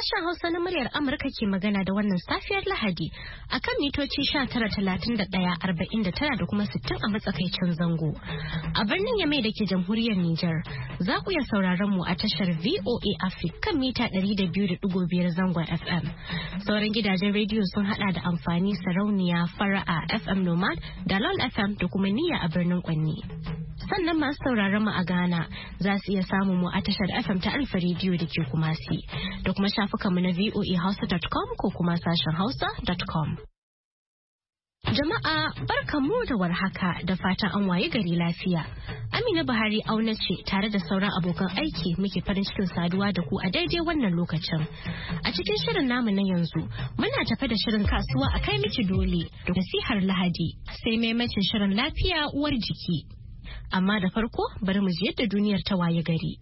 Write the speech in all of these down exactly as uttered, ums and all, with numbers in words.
Sashen Hausa na muryar Amurka ke magana da wannan safiyar Lahadi a kan mitoci sha tara talatin da ɗaya arba'in da tara da kuma sittin a matsakaicin zango. A birnin Yamai da ke jamhuriyar Nijar za ku iya sauraron mu a tashar V O A Africa kan mita ɗari da biyu da ɗigo biyar zangon F M. Sauran gidajen rediyo sun hada da amfani sarauniya fara'a F M Nomad da LOL F M da kuma niyya a birnin Kwanni. Sannan masu sauraron mu a Ghana za su iya samun mu a tashar F M ta Alfa rediyo da ke Kumasi da kuma shafukanmu na v o a hausa dot com ko kuma sashen hausa dot com. Jama'a barkanmu da warhaka da fatan an waye gari lafiya. Amina Buhari auna ce tare da sauran abokan aiki muke farin cikin saduwa da ku a daidai wannan lokacin. A cikin shirin namu na yanzu muna tafe da shirin kasuwa a kai miki dole da nasihar Lahadi sai maimacin shirin lafiya uwar jiki. Amma da farko bari mu ji yadda duniyar ta waye gari.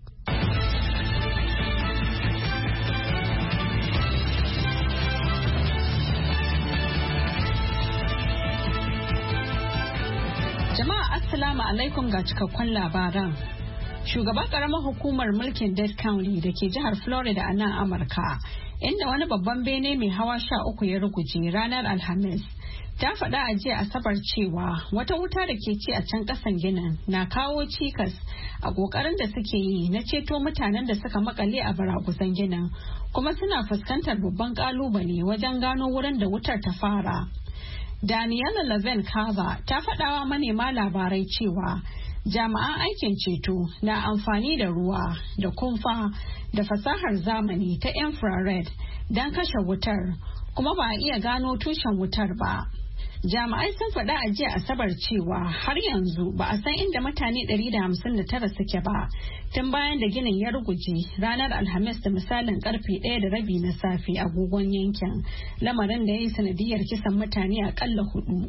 Jama'a Assalamu alaikum ga cikakkun labaran. Shugaban karamar hukumar mulkin Dade County da ke jihar Florida a nan Amurka, inda wani babban bene mai hawa sha uku ya ruguje ranar Alhamis. Ta faɗa a jiya Asabar cewa wata wuta da ke ci a can ƙasan ginin na kawo cikas a ƙoƙarin da suke yi na ceto mutanen da suka makale a baraguzan ginin, kuma suna fuskantar babban ƙalubale wajen gano wurin da wutar ta fara. Daniela Levin Kava ta faɗawa manema labarai cewa jami'an aikin ceto na amfani da ruwa da kumfa da fasahar zamani ta infrared don kashe wutar, kuma ba a iya gano tushen wutar ba. Jami'ai sun faɗa a jiya Asabar cewa har yanzu ba a san inda mutane ɗari da hamsin da tara suke ba tun bayan da ginin ya ruguje ranar Alhamis da misalin karfe ɗaya da rabi na safe a agogon yankin, lamarin da ya yi sanadiyar kisan mutane akalla hudu.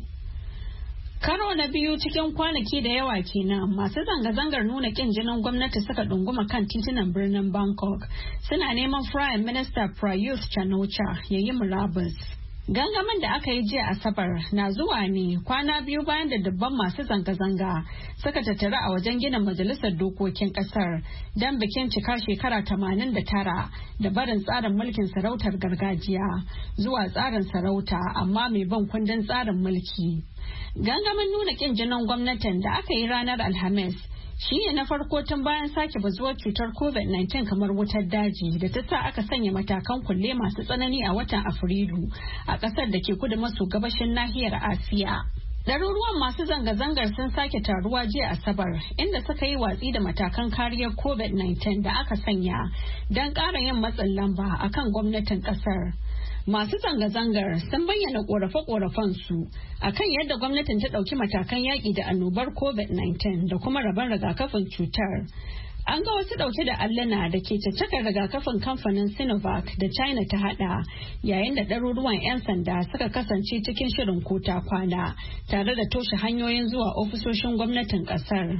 Karo na biyu cikin kwanaki da yawa kenan masu zanga-zangar nuna kin jinin gwamnati suka ɗunguma kan titunan birnin Bangkok suna neman Prime Minister Prayut Chan-o-cha ya yi murabus. Gangamin da aka yi jiya Asabar na zuwa ne kwana biyu bayan da dubban masu zanga-zanga suka tattara a wajen ginin majalisar dokokin kasar don bikin cika shekara tamanin da tara da barin tsarin mulkin sarautar gargajiya zuwa tsarin sarauta amma mai bin kundin tsarin mulki. Gangamin nuna kin jinin gwamnatin da aka yi ranar Alhamis shi ne na farko tun bayan sake bazuwar cutar covid nineteen kamar wutar daji da ta sa aka sanya matakan kulle masu tsanani a watan Afrilu a ƙasar da ke kudu maso gabashin nahiyar Asiya. Ɗaruruwan masu zanga-zangar sun sake taruwa jiya Asabar inda suka yi watsi da matakan kariyar covid nineteen da aka sanya don ƙara yin matsin lamba akan gwamnatin ƙasar. Masu zanga-zangar sun bayyana korafe-korafen su akan yadda gwamnatin ta ɗauki matakan yaƙi da annobar covid nineteen da kuma rabon rigakafin cutar. An ga wasu ɗauke da alluna da ke caccakar rigakafin kamfanin Sinovac da China ta hada, yayin da ɗaruruwan 'yan sanda suka kasance cikin shirin kota kwana tare da toshe hanyoyin zuwa ofisoshin gwamnatin ƙasar.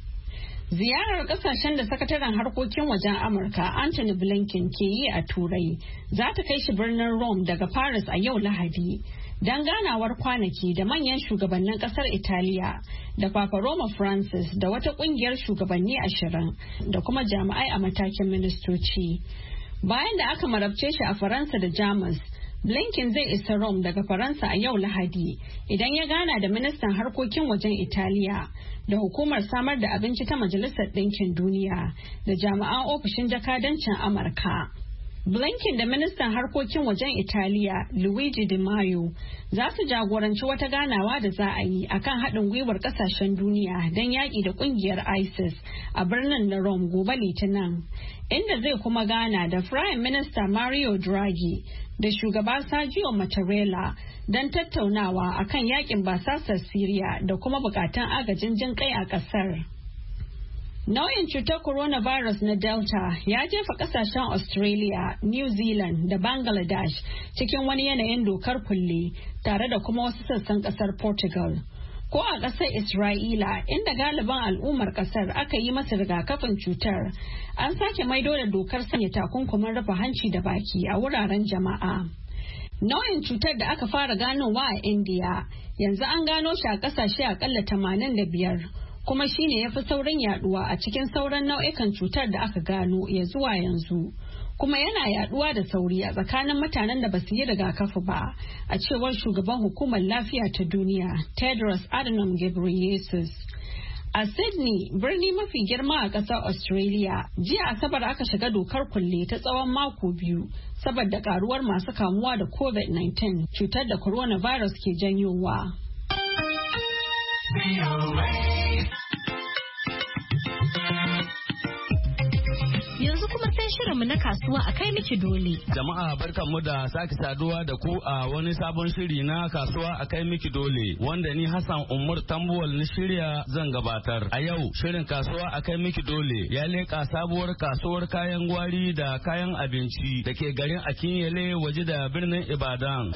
Ziyarar kasashen da sakataren harkokin wajen Amurka Anthony Blinken ke yi a Turai za ta kai shi birnin Rome daga Paris a yau Lahadi don ganawar kwanaki da manyan shugabannin kasar Italiya da Papa Roma Francis da wata kungiyar shugabanni ashirin da kuma jami'ai a matakin ministoci. Bayan da aka marabce shi a Faransa da Jamus, Blinken zai isa Rome daga Faransa a yau Lahadi idan ya gana da ministan harkokin wajen Italiya da hukumar samar da abinci ta Majalisar Ɗinkin Duniya da jami'an ofishin jakadancin Amurka. Blinken da ministan harkokin wajen Italiya Luigi Di Maio za su jagoranci wata ganawa da za a yi akan haɗin gwiwar ƙasashen duniya don yaƙi da ƙungiyar ISIS a birnin na Rome gobe Litinin, inda zai kuma gana da Prime Minister Mario Draghi da shugaba Sergio Mattarella don tattaunawa akan yaƙin basasar Syria da kuma buƙatun agajin jin kai a ƙasar. Nau'in cutar coronavirus na Delta ya jefa kasashen Australia, New Zealand da Bangladesh cikin wani yanayin dokar kulle tare da kuma wasu sassan kasar Portugal. Ko a kasar Isra'ila, inda galiban al'ummar kasar aka yi masa rigakafin cutar, an sake maido da dokar sanya takunkumin rufe hanci da baki a wuraren jama'a. Nau'in cutar da aka fara ganowa a India yanzu an gano shi a kasashe akalla tamanin da biyar. Kuma shine ya fi saurin yaduwa a cikin sauran nau'ikan cutar da aka gano ya zuwa yanzu. kuma yana yaduwa da sauri a tsakanin mutanen da ba su yi rigakafi ba, a cewar shugaban hukumar lafiya ta duniya Tedros Adhanom Ghebreyesus. A Sydney, birni mafi girma a ƙasar Australia, jiya Asabar aka shiga dokar kulle ta tsawon mako biyu saboda karuwar masu kamuwa da covid nineteen, cutar da coronavirus ke janyowa. Yanzu kuma sai shirinmu na kasuwa a kai miki dole. Jama'a barkanmu da sake saduwa da ku a wani sabon shiri na kasuwa a kai miki dole wanda ni Hassan Umar Tambuwal na shirya zan gabatar. A yau shirin kasuwa a kai miki dole ya leƙa sabuwar kasuwar kayan gwari da kayan abinci da ke garin Akinyele waje da birnin Ibadan.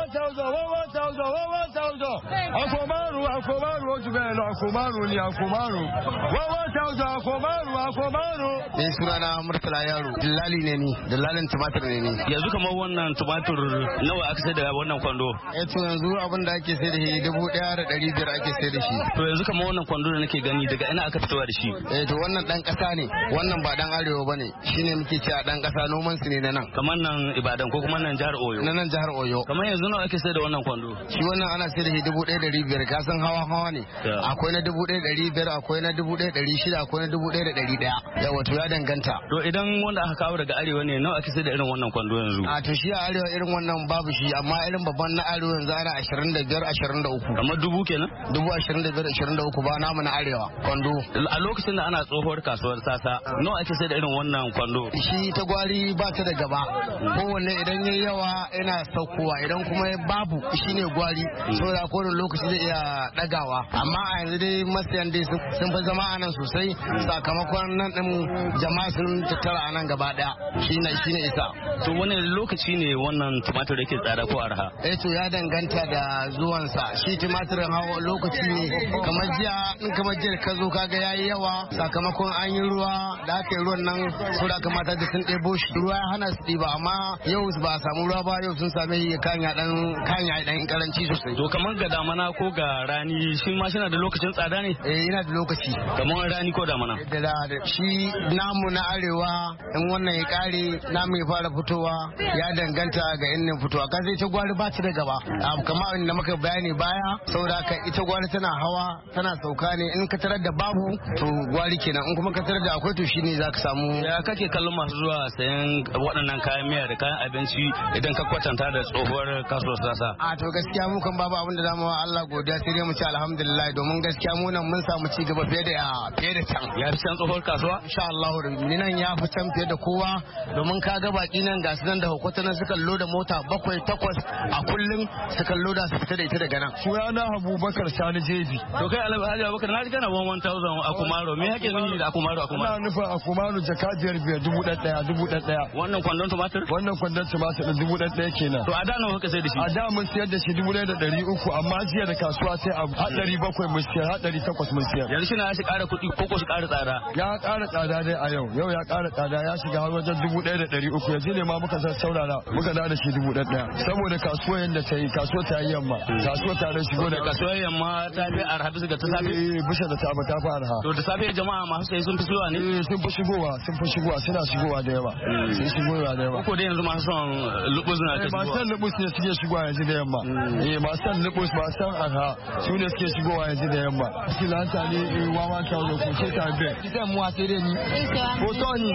Akomaru, akomaru, ojubelo, akomaru ni akomaru. Wawa tauza, akomaru, akomaru. Ni sunana Murtala Yaro, dillali ne ni, dillalin tumatir ne ni. Yanzu kamar wannan tumatir nawa aka sai da wannan kwando? Eh to yanzu abin da ake sai da shi dubu ɗaya da ɗari biyar ake sai da shi. To yanzu kamar wannan kwando da nake gani daga ina aka fitowa da shi? Eh to wannan dan ƙasa ne, wannan ba dan arewa bane. Shine muke cewa dan ƙasa noman su ne na nan. Kamar nan Ibadan ko kuma nan jihar Oyo? Na nan jihar Oyo. Kamar yanzu nawa ake sai da wannan kwando? Shi wannan ana sai da shi dubu ɗaya da ɗari biyar, ka san hawa hawa ne. Akwai na dubu ɗaya da ɗari biyar, akwai na dubu ɗaya da ɗari shida, akwai na dubu ɗaya da ɗari ɗaya. Yawa to ya danganta. To idan wanda aka kawo daga arewa ne nawa ake sai da irin wannan kwando yanzu? A to shi a arewa irin wannan babu shi, amma irin babban na arewa yanzu ana ashirin da biyar ashirin da uku. Kamar dubu kenan? Dubu ashirin da biyar ashirin da uku ba namu na arewa kwando. A lokacin da ana tsohuwar kasuwar sasa nawa ake sai da irin wannan kwando? Shi ta gwari ba ta da gaba, kowanne idan yayi yawa yana saukowa, idan kuma babu shine gwari, saboda kowane lokaci zai iya dagawa. Amma a yanzu dai masayan dai sun fi zama a nan sosai sakamakon nan din jama'a sun tattara a nan gaba daya, shine shine isa. To wani lokaci ne wannan tumatir yake tsada ko arha? Eh to ya danganta da zuwansa. Shi tumatirin hawa lokaci ne kamar jiya, in kamar jiya ka zo kaga yayi yawa sakamakon an yi ruwa, da aka yi ruwan nan saboda kamata da sun ɗebo shi, ruwa ya hana su ɗiba, amma yau ba a samu ruwa ba, yau sun same shi kanya dan kanya dan karanci sosai. To kamar ga damana ko ga rani shi ma shina da lokacin tsada ne? Eh yana da lokaci. Kamar rani ko damana? Da shi namu na arewa in wannan ya kare namu ya fara fitowa ya danganta ga inda fitowa. Ka sai ta gwari ba ta da gaba. Kamar inda muka bayani baya, saboda ka ita gwari tana hawa tana sauka ne, in ka tarar da babu to gwari kenan, in kuma ka tarar da akwai to shine zaka samu. Ya kake kallon masu zuwa sayan waɗannan kayan miya da kayan abinci idan ka kwatanta da tsohuwar kasuwar sasa? A to gaskiya mu kan babu abin da zamu wa Allah godiya, sai dai mu ci alhamdulillah, domin gaskiya mu nan mun samu ci gaba fiye da fiye da can. Ya fi can tsohuwar kasuwa? Insha Allah ni nan ya fi can fiye da kowa, domin ka ga baki nan ga su nan da hukwata nan suka loda mota bakwai takwas a kullum, suka loda su fita da ita daga nan. Sunana Abubakar Sani Jeji. To kai Alhaji Abubakar na ji kana one thousand a Kumaro, me yake nuni da Kumaro a Kumaro? Ina nufin a Kumaro jakadiyar biyar dubu ɗaya dubu ɗaya. Wannan kwandon tumatir? Wannan kwandon tumatir ɗin dubu ɗaya kenan. To a da nawa kuka sai da shi? A da mun siyar da shi dubu ɗaya da ɗari uku, amma jiya da kasuwa sai a haɗari bakwai mun siyar, haɗari takwas mun siyar. Yanzu shi na ya shi ƙara kuɗi ko ko shi ƙara tsada? Ya ƙara tsada dai a yau, yau ya ƙara tsada, ya shiga har wajen dubu ɗaya da ɗari uku, yanzu ne ma muka san saurara muka da da shi dubu ɗaya. Saboda kasuwa yadda ta yi, kasuwa ta yi yamma, kasuwa ta rai shigo da kasuwa yamma ta fi arha bisa ga ta safe? Eh bisa da ta ba ta fi arha. To da safe jama'a masu sayi sun fi shigowa ne? Eh sun fi shigowa, sun fi shigowa, suna shigowa da yawa. Sun shigowa da yawa. Ko dai yanzu masu son lubus na ta shigowa? Masu son lubus ne suke shigowa yanzu da yamma. Eh masu son lubus, masu son arha su ne suke shigowa yanzu da yamma. Silanta ne wawa ta da kuke ta be. Idan mu asere ni. Otoni.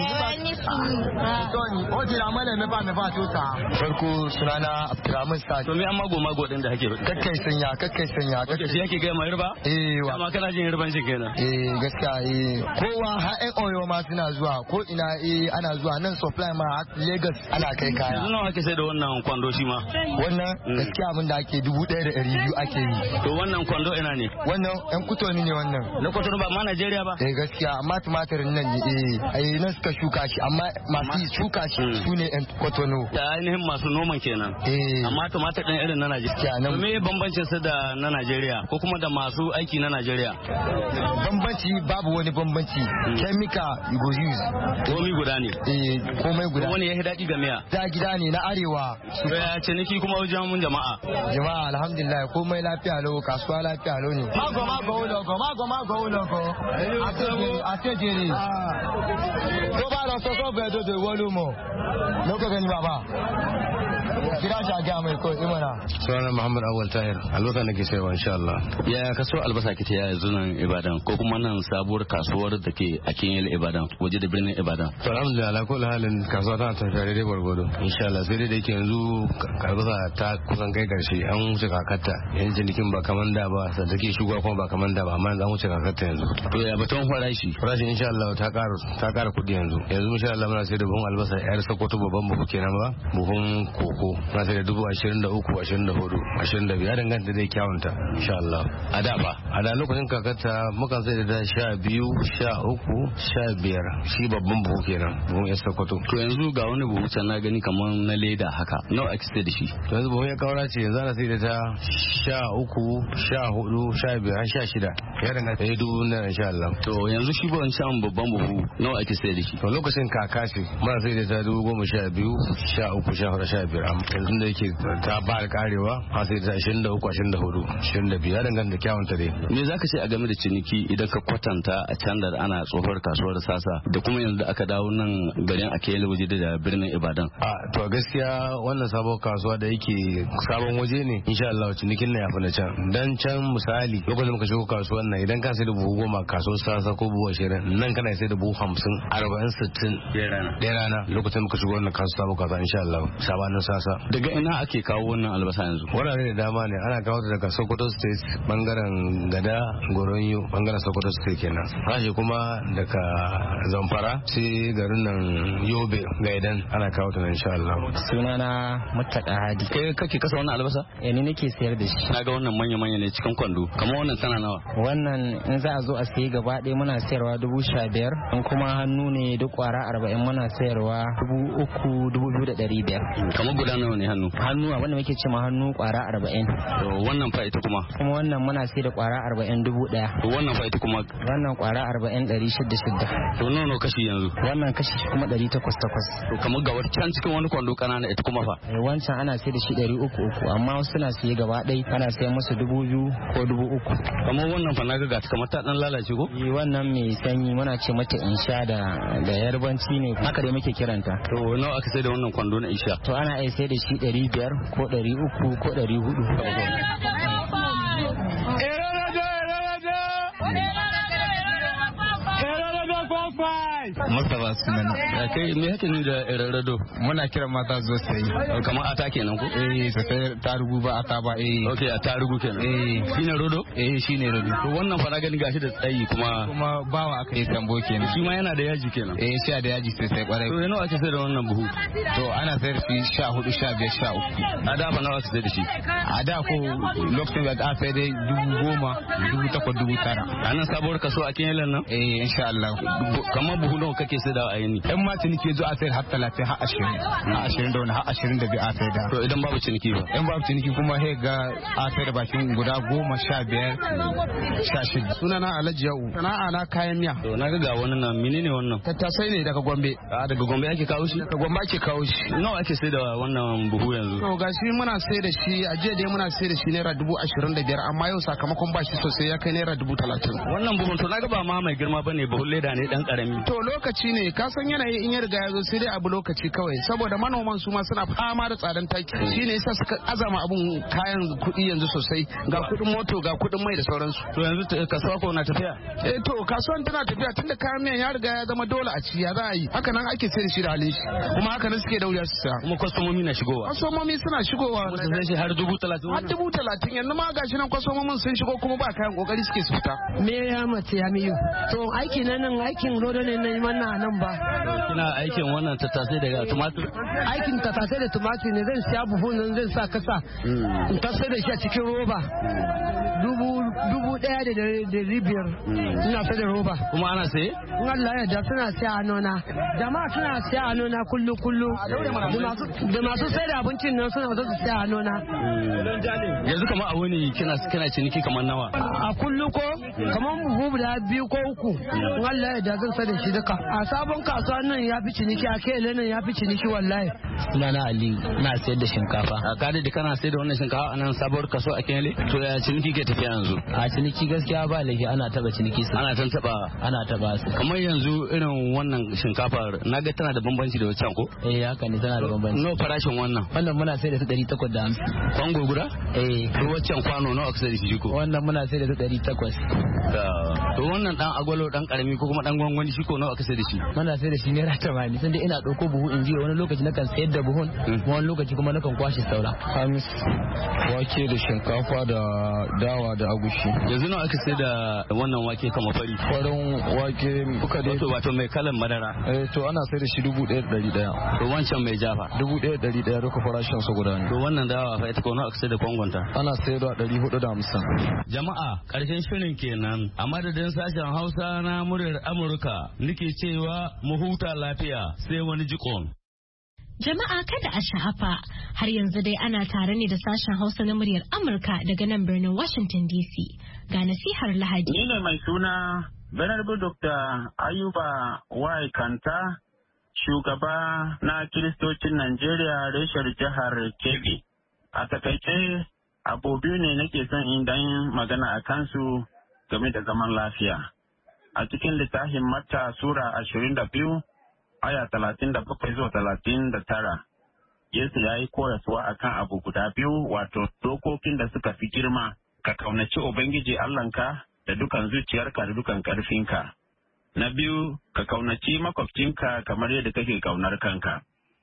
Otoni. Oji na mana me ba me ba to ta. Farko sunana Abdurrahman Sa. To me amma goma godin da hake? Kakkai sanya, kakkai sanya. Kace shi yake ga mai riba? Eh wa. Amma kana jin riban shi kenan. Eh gaskiya eh. Kowa har ɗan Oyo ma suna zuwa, ko ina eh ana zuwa, nan supply ma Lagos ana kai kaya. Yanzu nawa ake sai da wannan kwando shi ma? Wannan gaskiya abin da ake dubu ɗaya da ɗari biyu ake yi. To wannan kwando ina ne? Wannan ƴan kutoni ne wannan. Na kutoni ba ma Najeriya ba? Eh gaskiya, amma tumatirin nan ne eh ai nan suka shuka shi, amma masu shuka shi su ne ƴan kotono. Da ainihin masu noman kenan. Eh. Amma tumatir ɗin irin na Najeriya. Nan. Me bambancin su da na Najeriya ko kuma da masu aiki na Najeriya? Bambanci babu wani bambanci. Chemical you go use. Komai guda ne. Eh komai guda. Wani ya yi daɗi ga miya? Da gida ne na arewa. Ya ciniki kuma wajen mun jama'a. Jama'a alhamdulillah komai lafiya lau, kasuwa ma lafiya lau ne. Mago mago uloko mago mago uloko. Àtẹ̀jẹ̀rẹ̀. Tó bá lọ sọ sọ́fẹ̀ẹ́ tó ti wọlé mọ̀. Lókè ni bàbá. Kira shi a gaya mai kawai imana. Sunan Muhammad Awal Tahir. Albasa nake sayarwa insha Allah. Ya kasuwar albasa kike ya yanzu nan Ibadan ko kuma nan sabuwar kasuwar da ke a Kinyel Ibadan waje da birnin Ibadan. To alhamdulillah ala kulli halin kasuwa tana tafiya daidai gwargwado insha Allah sai dai da yake yanzu albasa ta kusan kai karshe an wuce kakarta yanzu cinikin ba kaman da ba sai take shigowa kuma ba kaman da ba amma yanzu an wuce kakarta yanzu. To ya batun farashi? Farashi insha Allah ta ƙara ta ƙara kuɗi yanzu. Yanzu insha Allah muna sai da buhun albasa yar Sokoto babban buhu kenan ba buhun koko na sai da dubu ashirin da uku ashirin da hudu ashirin da biyar danganta da kyawunta insha Allah. A da ba a da lokacin kakarta mukan sai da sha biyu sha uku sha biyar shi babban buhu kenan buhun yar Sokoto. To yanzu ga wani buhu can na gani kamar na leda haka nawa ake sai da shi? To yanzu buhun ya kaura ce yanzu ana sai da ta sha uku sha hudu sha biyar sha shida ya danganta da dubu nan insha Allah. To yanzu shi ba wancan babban buhu nawa ake sai da shi? To lokacin kaka ce muna sai da ta dubu goma sha biyu sha uku sha hudu sha biyar yanzu da yake ta ba da karewa a sai da ashirin da uku ashirin da hudu ashirin da biyar dangane da kyawunta dai. Me zaka ce a game da ciniki idan ka kwatanta a can da ana tsohuwar kasuwar sasa da kuma yanzu da aka dawo nan garin Akele waje da birnin Ibadan? A to gaskiya wannan sabon kasuwa da yake sabon waje ne insha Allah cinikin na yafi na can dan can misali lokacin muka shigo kasuwar nan idan ka sai da buhu goma kasuwar sasa ko buhu ashirin nan kana sai da buhu hamsin arba'in sittin ɗaya rana lokacin muka shigo wannan kasuwa sabon kasuwa insha Allah sabanin sasa. Daga ina ake kawo wannan albasa yanzu? Wurare da dama ne ana kawo ta daga Sokoto State bangaren Gada Goronyo bangaren Sokoto State kenan. Rashi kuma daga Zamfara sai garin nan Yobe Gaidan ana kawo ta insha Allah. Sunana Muttaka Hadi. Kai kake kasa wannan albasa? Eh ni nake sayar da shi. Na ga wannan manya-manya ne cikin kwando. Kamar wannan tana nawa? Wannan in za a zo a sayi gaba ɗaya muna sayarwa dubu sha biyar. In kuma hannu ne duk kwara arba'in muna sayarwa dubu uku dubu biyu da ɗari biyar. Kamar guda nawa ne hannu? Hannu a wanda muke ce ma hannu kwara arba'in. To wannan fa ita kuma? Kuma wannan muna sai da kwara arba'in dubu ɗaya. To wannan fa ita kuma? Wannan kwara arba'in ɗari shida shida. To nawa nawa kashi yanzu? Wannan kashi kuma ɗari takwas takwas. To kamar ga can cikin wani kwando kanana ita kuma fa? Wancan ana sai da shi ɗari uku uku amma wasu suna siye gaba ɗaya ana sayan musu dubu biyu ko dubu uku. Kamar wannan fa na ga kamar ta dan lalace ko? Eh wannan mai sanyi muna ce mata insha da da yarbanci ne haka dai muke kiranta. To nawa aka sai da wannan kwando na insha? To ana iya sai da shi ɗari biyar ko ɗari uku ko ɗari hudu. Mustapha Sunan. Kai me haka ni da rarrado? Muna kiran mata zo sai. Kamar ata kenan ko? Eh sai tarugu ba ata ba eh. Okay, a tarugu kenan. Eh shine rodo? Eh shine rodo. To wannan fara gani gashi da tsayi kuma kuma bawa aka yi tambo kenan. Shi ma yana da yaji kenan. Eh shi da yaji sai sai kwarai. To nawa ake sai da wannan buhu? To ana sayar da shi sha hudu sha biyar sha uku. A da fa nawa ake sai da shi? A da ko lokacin da aka sai dai dubu goma dubu takwas dubu tara. A nan sabuwar kaso a Kinyalan nan? Eh insha Allah. Kamar buhu nawa kake sai da a yini? In ma ciniki zo a sayar har talatin har ashirin. Har ashirin da wani har ashirin da biyu a sayar da. To idan babu ciniki ba? In babu ciniki kuma sai ga a sayar da bakin guda goma sha biyar sha shida. Sunana Alhaji Yau. Sana'a na kayan miya. To na ga wannan nan menene wannan? Tattasai ne daga Gombe. A daga Gombe ake kawo shi? Daga Gombe ake kawo shi. Nawa ake sai da wannan buhu yanzu? To gashi muna sai da shi a jiya dai muna sai da shi naira dubu ashirin da biyar amma yau sakamakon bashi sosai ya kai naira dubu talatin. Wannan buhun to na ga ba ma mai girma bane buhun leda ne dan karami. To lokaci ne ka san yanayi in ya riga ya zo sai dai abu lokaci kawai saboda manoman su ma suna fama da tsadan taki shine yasa suka azama abun kayan kuɗi yanzu sosai ga kuɗin moto ga kuɗin mai da sauransu. To yanzu kasuwa ko na tafiya? Eh to kasuwan tana tafiya tunda kayan miyan ya riga ya zama dole a ci ya za a yi haka nan ake sai da shi da halin shi kuma haka nan suke da wuya su sa. Kuma kwastomomi na shigowa? Kwastomomi suna shigowa. Wasu sai shi har dubu talatin? Har dubu talatin yanzu ma gashi nan kwastomomin sun shigo kuma ba kayan kokari suke su fita. Me ya mace ya miyu? To aiki nan nan aikin rodo ne na mana nan ba. Kina aikin wannan tattasai daga tumatir? Aikin tattasai da tumatir ne zan siya buhu nan zan sa kasa. In tasai da shi a cikin roba. Dubu dubu ɗaya da dari biyar. Ina sai da roba. Kuma ana saye? In Allah ya da suna siya a nona. Jama'a suna siya a nona kullu kullu. Da masu sai da abincin nan suna zo su siya a nona. Yanzu kamar a wani kina kina ciniki kamar nawa? A kullu ko kamar buhu guda biyu ko uku in Allah ya da zan sai da shi duka a sabon kasuwa nan ya fi ciniki a kele nan ya fi ciniki wallahi. Sunana Ali na sayar da shinkafa. A kada da kana sayar da wannan shinkafa a nan sabuwar kasuwa a kele to ya ciniki ke tafiya yanzu? A ciniki gaskiya ba laifi ana taba ciniki su. Ana tan taba ana taba su. Kamar yanzu irin wannan shinkafar naga tana da bambanci da wancan ko? Eh haka ne tana da bambanci. No farashin wannan? Wannan muna sai da su ɗari takwas da hamsin. Kwango guda? Eh. To wancan kwano nawa aka sai da shi ko? Wannan muna sai da su ɗari takwas. To wannan dan agwalo dan karami ko kuma dan gwangwani shi ko nawa aka sai da shi? Muna sai da shi naira tamanin. Sun dai ina ɗauko buhu in jiya wani lokaci nakan sayar da buhun wani lokaci kuma nakan kwashe saura. Hamis wake da shinkafa da dawa da agushi. Yanzu nawa aka sai da wannan wake kama fari? Farin wake duka dai. Wato mai kalan madara. Eh to ana sai da shi dubu ɗaya da ɗari ɗaya. To wancan mai jafa? Dubu ɗaya da ɗari ɗaya duka farashin su guda ne. To wannan dawa fa ita ko nawa aka sai da kwangonta? Ana sai da ɗari hudu da hamsin. Jama'a karshen shirin kenan a madadin sashen Hausa na muryar Amurka nake cewa mu huta lafiya sai wani jikon. Jama'a kada a sha'afa har yanzu dai ana tare ne da sashen Hausa na muryar Amurka daga nan birnin Washington D C. Ga nasihar Lahadi. Ni ne mai suna Venerable Doctor Ayuba Y. Kanta, shugaba na Kiristocin Najeriya reshar jihar Kebbi. A takaice abu biyu ne nake son in dan magana a kansu game da zaman lafiya. A cikin littafin Matta Sura ashirin da biyu, aya talatin da bakwai zuwa talatin da tara. Yesu ya yi koyaswa a kan abu guda biyu, wato dokokin da suka fi girma, ka kaunaci Ubangiji Allahnka da dukan zuciyarka da dukan ƙarfinka. Na biyu, ka kaunaci makwabcinka kamar yadda kake kaunar kanka.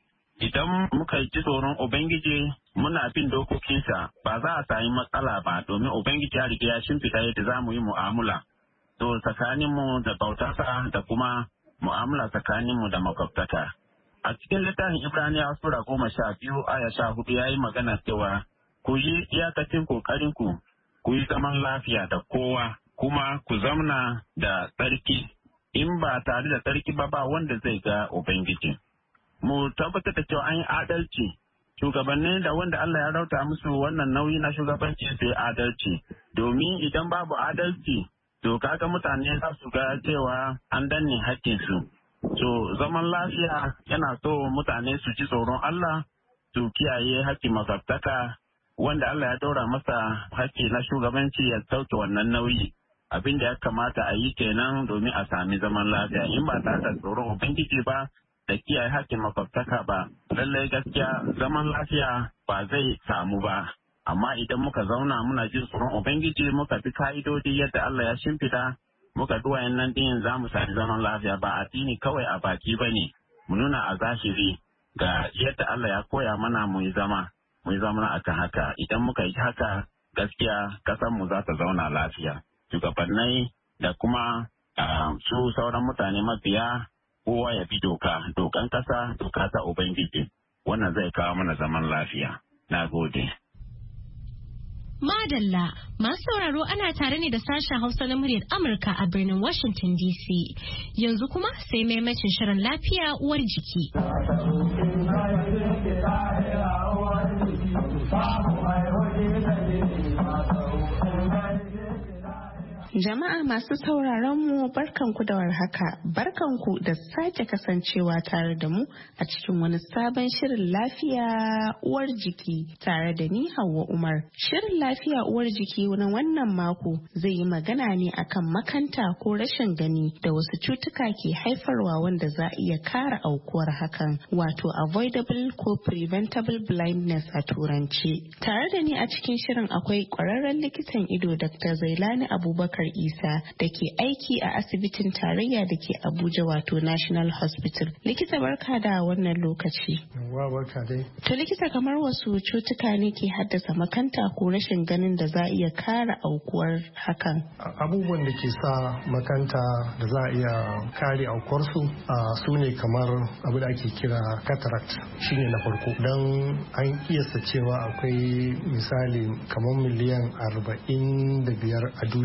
Idan muka ji tsoron Ubangiji muna bin dokokinsa, ba za a sami matsala ba, domin Ubangiji ya riga ya shimfiɗa yadda za mu yi mu'amala. To tsakaninmu da bautarsa da kuma mu'amala tsakaninmu da makwabtaka. A cikin littafin Ibraniya Sura goma sha biyu aya sha hudu ya yi magana cewa ku yi iyakacin ƙoƙarinku, ku yi zaman lafiya da kowa, kuma ku zamna da tsarki. In ba tare da tsarki ba ba wanda zai ga Ubangiji. Mu tabbatar da cewa an yi adalci. Shugabanni da wanda Allah ya rauta musu wannan nauyi na shugabanci su yi adalci. Domin idan babu adalci, to kaga mutane za su ga cewa an danne haƙƙinsu. So zaman lafiya yana so mutane su ji tsoron Allah, su kiyaye haƙƙin makwabtaka, wanda Allah ya ɗora masa haƙƙi na shugabanci ya sauke wannan nauyi. Abin da ya kamata a yi kenan domin a sami zaman lafiya. In ba tare da tsoron Ubangiji ba da kiyaye haƙƙin makwabtaka ba, lallai gaskiya zaman lafiya ba zai samu ba. Amma idan muka zauna muna jin tsoron Ubangiji muka bi ka'idodi yadda Allah ya shimfida, muka duwa nan din za mu sami zaman lafiya. Ba addini kawai a baki ba ne, mu nuna a zahiri ga yadda Allah ya koya mana mu yi zama, mu yi zama akan haka. Idan muka yi haka gaskiya ƙasarmu za ta zauna lafiya. Shugabannai da kuma su sauran mutane mabiya kowa ya bi doka, dokan ƙasa, doka ta Ubangiji. Wannan zai kawo mana zaman lafiya. Na gode. Madalla, masu sauraro ana tare ne da sashen Hausa na muryar Amurka a birnin Washington D C. Yanzu kuma sai maimacin shirin lafiya uwar jiki. Jama'a masu sauraron mu barkanku da warhaka, barkanku da sake kasancewa tare da mu a cikin wani sabon shirin lafiya uwar jiki tare da ni Hauwa Umar. Shirin lafiya uwar jiki na wannan mako zai yi magana ne akan makanta ko rashin gani da wasu cutuka ke haifarwa wanda za a iya kare aukuwar hakan, wato avoidable ko preventable blindness a turanci. Tare da ni a cikin shirin akwai kwararren likitan ido Doctor Zailani Abubakar Isa da ke aiki a asibitin tarayya da ke Abuja wato National Hospital. Likita barka da wannan lokaci. Wa barka dai. To likita, kamar wasu cutuka ne ke haddasa makanta ko rashin ganin da za a iya kare aukuwar hakan? Abubuwan da ke sa makanta da za a iya kare aukuwarsu su ne kamar abu da ake kira cataract, shine na farko. Don an kiyasta cewa akwai misali kamar miliyan arba'in da biyar a duniya na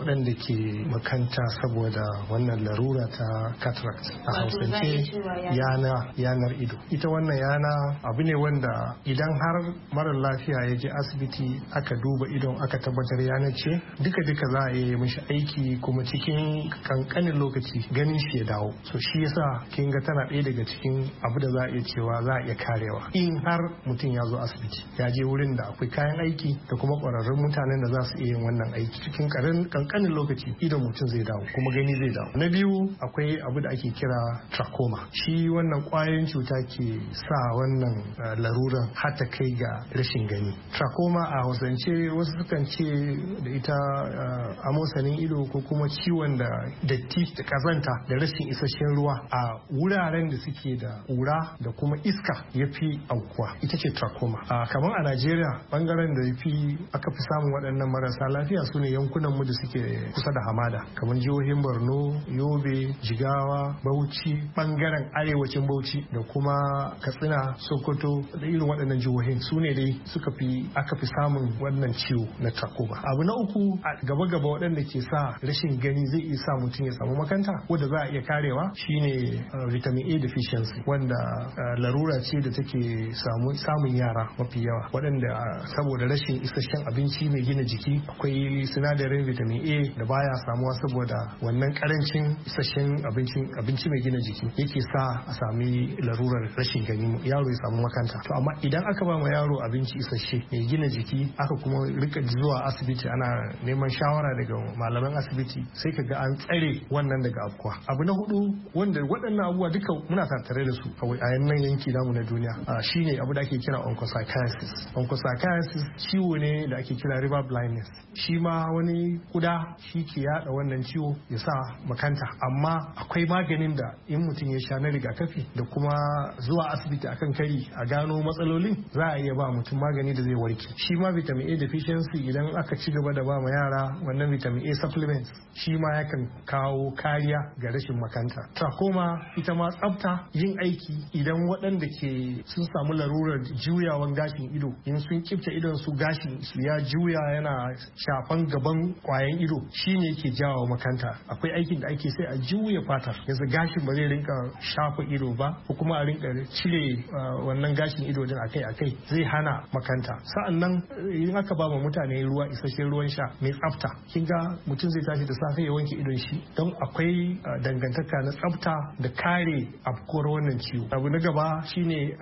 waɗanda ke makanta saboda wannan larura ta cataract a hausance yana yanar ido. Ita wannan yana abu ne wanda idan har mara lafiya ya je asibiti aka duba idon aka tabbatar yanar ce duka duka za a yi mishi aiki kuma cikin kankanin lokaci ganin shi ya dawo. So shi yasa kin ga tana ɗaya daga cikin abu da za a iya cewa za a iya karewa in har mutum ya zo asibiti ya je wurin da akwai kayan aiki da kuma ƙwararrun mutanen da za su iya yin wannan aiki cikin kankanin lokaci idon mutum zai dawo kuma gani zai dawo. Na biyu akwai abu da ake kira trachoma. Shi wannan ƙwayoyin cuta ke sa wannan laruran har ta kai ga rashin gani. Trachoma a hausance wasu sukan ce da ita amosanin ido ko kuma ciwon da datti da kazanta da rashin isasshen ruwa a wuraren da suke da ƙura da kuma iska ya fi aukuwa ita ce trachoma. Kamar a Najeriya bangaren da ya fi aka fi samun waɗannan marasa lafiya su ne yankunan mu da suke kusa da hamada kamar jihohin Borno, Yobe, Jigawa, Bauchi, bangaren arewacin Bauchi da kuma Katsina, Sokoto da irin waɗannan jihohin su ne dai suka fi aka fi samun wannan ciwo na trachoma. Abu na uku a gaba-gaba waɗanda ke sa rashin gani zai iya sa mutum ya samu makanta wanda za a iya karewa shine vitamin A deficiency wanda larura ce da take samun yara mafi yawa waɗanda saboda rashin isasshen abinci mai gina jiki akwai sinadarin vitamin A da baya samuwa saboda wannan karancin isasshen abinci mai gina jiki yake sa a sami larurar rashin gani yaro ya samu makanta. To amma idan aka ba ma yaro abinci isasshe mai gina jiki aka kuma rika zuwa asibiti ana neman shawara daga malaman asibiti sai ka ga an tsare wannan daga afkuwa. Abu na hudu wanda waɗannan abubuwa duka muna tattare da su a yannan yanki namu na duniya shine abu da ake kira onchocerciasis. Onchocerciasis ciwo ne da ake kira river blindness. Shi ma wani kuda shi ke yada wannan ciwo ya sa makanta amma akwai maganin da in mutum ya sha na rigakafi da kuma zuwa asibiti akan kari a gano matsalolin za a iya ba mutum magani da zai warke. Shi ma vitamin A deficiency idan aka ci gaba da ba ma yara wannan vitamin A supplements shi ma yakan kawo kariya ga rashin makanta. Trachoma ita ma tsafta yin aiki idan waɗanda ke sun samu larurar juyawan gashin ido in sun kifta idon su gashin su ya juya yana shafan gaban kwayan ido shine yake jawo makanta. Akwai aikin da ake sai a juya fatar yanzu gashin ba zai rinka shafa ido ba ko kuma a rinka cire wannan gashin ido din akai akai zai hana makanta. Sa'annan in aka ba mutane ruwa isasshen ruwan sha mai tsafta kin ga mutum zai tashi da safe ya wanke idon shi don akwai dangantaka na tsafta da kare afkuwar wannan ciwo. Abu na gaba shine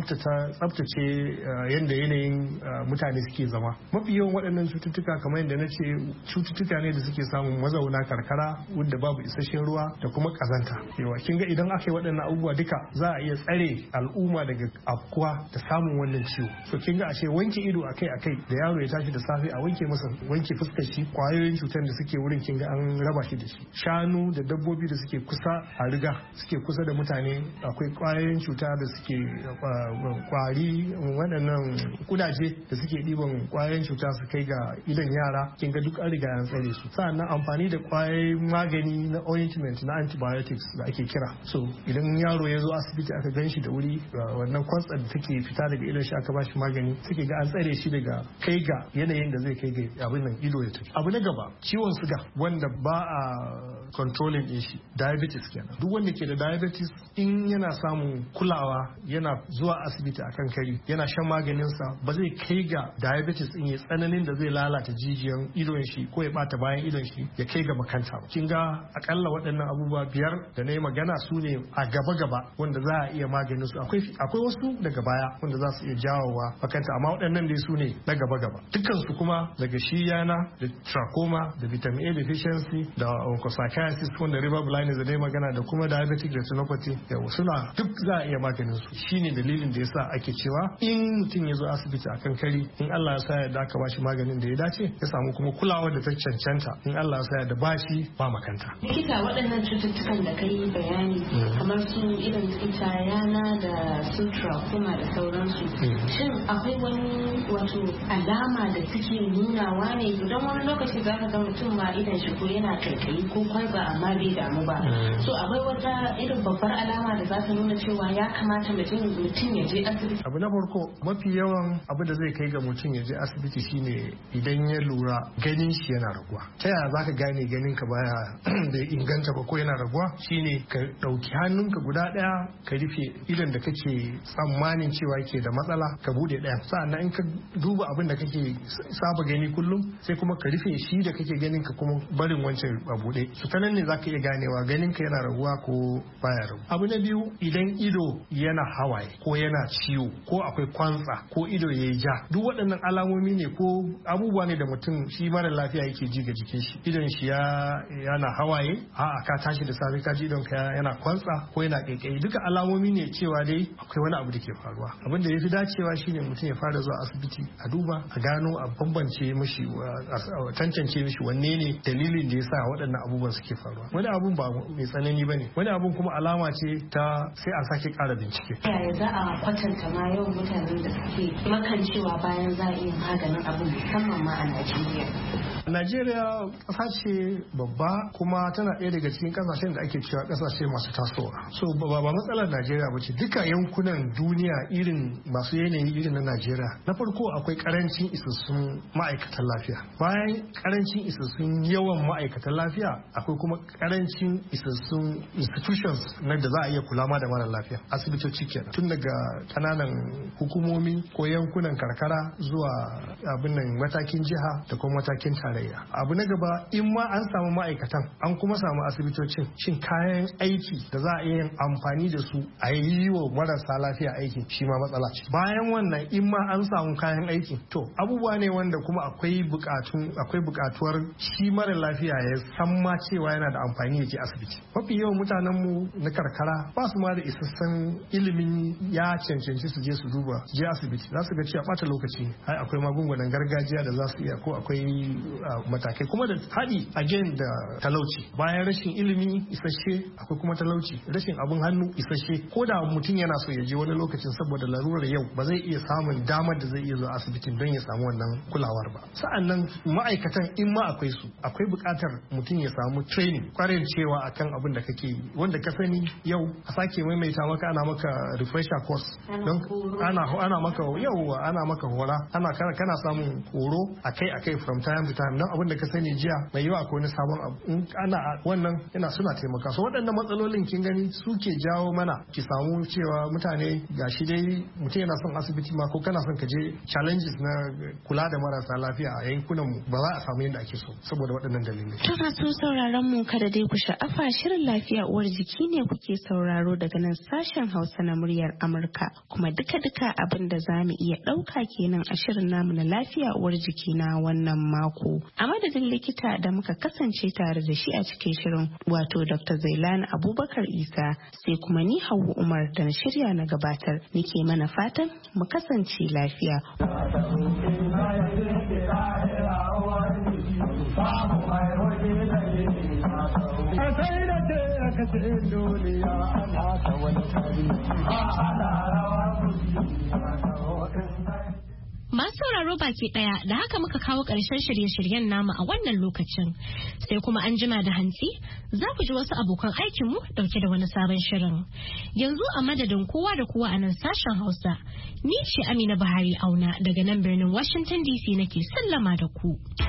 tsaftace yadda yanayin mutane suke zama. Mafi yawan waɗannan cututtuka kamar yadda na ce cututtuka ne da suke samun mazauna karkara wanda babu isasshen ruwa da kuma kazanta. Yawa kin ga idan aka yi waɗannan abubuwa duka za a iya tsare al'umma daga afkuwa da samun wannan ciwo. So kin ga ashe wanke ido akai akai da yaro ya tashi da safe a wanke masa wanke fuskar shi kwayoyin cutar da suke wurin kin ga an raba shi da shi. Shanu da dabbobi da suke kusa a riga suke kusa da mutane akwai kwayoyin cuta da suke kwari waɗannan kudaje da suke ɗiban kwayoyin cuta su kai ga idan yara kin ga duk an riga an tsare su. Sa'annan amfani da kwayoyin magani na ointment na antibiotics da ake kira. So idan yaro ya zo asibiti aka gan shi da wuri wannan kwatsar da take fita daga idon shi aka ba shi magani suke ga an tsare shi daga kai ga yanayin da zai kai ga abin nan ido ya tafi. Abu na gaba ciwon suga wanda ba a controlling din shi diabetes kenan. Duk wanda ke da diabetes in yana samun kulawa yana zuwa asibiti akan kari yana shan maganin sa ba zai kai ga diabetes in ya tsananin da zai lalata jijiyan idon shi ko ya bata bayan idon shi ya kai ga makanta ba. Kin ga akalla waɗannan abubuwa biyar da na yi magana su ne a gaba gaba wanda za a iya maganin su. Akwai akwai wasu daga baya wanda za su iya jawowa makanta amma waɗannan dai su ne na gaba gaba. Dukkan su kuma daga shi yana da trachoma da vitamin A deficiency da onchocerciasis wanda river blindness da dai magana da kuma diabetic retinopathy yawa suna duk za a iya maganin su. Shine dalilin da yasa ake cewa in mutum ya zo asibiti akan kari in Allah ya sa ya da aka bashi maganin da ya dace ya samu kuma kulawa da ta cancanta in Allah ya sa ya da bashi ba makanta. Likita waɗannan cututtukan da kai bayani kamar su irin ita yana da su trachoma da sauransu shin akwai wani wato alama da suke nunawa ne idan wani lokaci za ka ga mutum ma idan shi ko yana kaikayi ko kwan canza amma bai damu ba. So akwai wata irin babbar alama da za ta nuna cewa ya kamata mutum ya je asibiti. Abu na farko mafi yawan abu da zai kai ga mutum ya je asibiti shine idan ya lura ganin shi yana raguwa. Ta yaya zaka gane ganin ka baya da inganta ba ko yana raguwa? Shine ka dauki hannunka guda daya ka rufe idan da kake tsammanin cewa yake da matsala ka bude daya. Sa'annan in ka duba abin da kake saba gani kullum sai kuma ka rufe shi da kake ganin ka kuma barin wancan a bude. Su ta nan ne zaka iya ganewa ganin ka yana raguwa ko baya raguwa. Abu na biyu idan ido yana hawaye ko yana ciwo ko akwai kwantsa ko ido yayi ja duk waɗannan alamomi ne ko abubuwa ne da mutum shi mara lafiya yake ji ga jikin shi. Idon shi ya yana hawaye a'a ka tashi da safe ka ji idon ka yana kwantsa ko yana kaikayi duka alamomi ne cewa dai akwai wani abu da ke faruwa. Abin da yafi dacewa shine mutum ya fara zuwa asibiti a duba a gano a bambance mishi a tantance mishi wanne ne dalilin da yasa waɗannan abubuwan suke faruwa. Wani abun ba mai tsanani bane wani abun kuma alama ce ta sai a sake ƙara bincike. Yaya za a kwatanta ma yawan mutanen da suke makancewa bayan za a iya maganin abin musamman ma a Najeriya? Najeriya ƙasa ce babba kuma tana ɗaya daga cikin ƙasashen da ake cewa ƙasashe masu tasowa. So ba ba matsalar Najeriya ba ce duka yankunan duniya irin masu yanayi irin na Najeriya. Na farko akwai ƙarancin isassun ma'aikatan lafiya. Bayan ƙarancin isassun yawan ma'aikatan lafiya akwai kuma ƙarancin isassun institutions na da za a iya kula ma da mara lafiya. Asibitoci kenan tun daga ƙananan hukumomi ko yankunan karkara zuwa abin nan matakin jiha da kuma matakin tarayya. Abu na gaba in ma an samu ma'aikatan an kuma samu asibitocin shin kayan aiki da za a iya yin amfani da su a yi wa marasa lafiya aiki shi ma matsala ce. Bayan wannan in ma an samu kayan aiki to abubuwa ne wanda kuma akwai bukatun akwai bukatuwar shi mara lafiya ya san ma cewa yana da amfani ya je asibiti. Mafi yawan mutanen mu na karkara ba su ma da isassan ilimin ya cancanci su je su duba je asibiti za su ga cewa bata lokaci ai akwai magungunan gargajiya da za su iya ko akwai matakai kuma da haɗi again da talauci bayan rashin ilimi isasshe akwai kuma talauci rashin abun hannu isasshe ko da mutum yana so ya je wani lokacin saboda larurar yau ba zai iya samun damar da zai iya zuwa asibitin don ya samu wannan kulawar ba. Sa'annan ma'aikatan in ma akwai su akwai buƙatar mutum ya samu training kwarin cewa akan abin da kake yi wanda ka sani yau a sake maimaita maka ana maka refresher course don ana ana maka yau ana maka hora ana kana samun horo akai akai from time to time don abin da ka sani jiya mai yiwa akwai wani sabon abu in ana wannan yana suna taimaka so waɗannan matsalolin kin gani suke jawo mana ki samu cewa mutane gashi dai mutum yana son asibiti ma ko kana son ka je challenges na kula da marasa lafiya a yankunan mu ba za a samu yadda ake so saboda waɗannan dalilai. To masu sauraron mu kada dai ku sha'afa shirin lafiya uwar jiki ne kuke sauraro daga nan sashen Hausa na muryar Amurka kuma duka-duka abin da za mu iya ɗauka kenan a shirin namu na lafiya uwar jiki na wannan mako. A madadin likita da muka kasance tare da shi a cikin shirin wato Doctor Zailani Abubakar Isa sai kuma ni Hauwa Umar da na shirya na gabatar nike mana fatan mu kasance lafiya. Masu sauraro baki daya da haka muka kawo ƙarshen shirye-shiryen namu a wannan lokacin sai kuma an jima da hantsi za ku ji wasu abokan aikinmu dauke da wani sabon shirin. Yanzu a madadin kowa da kowa a nan sashen Hausa, ni ce Amina Buhari Auna daga nan birnin Washington D C nake sallama da ku.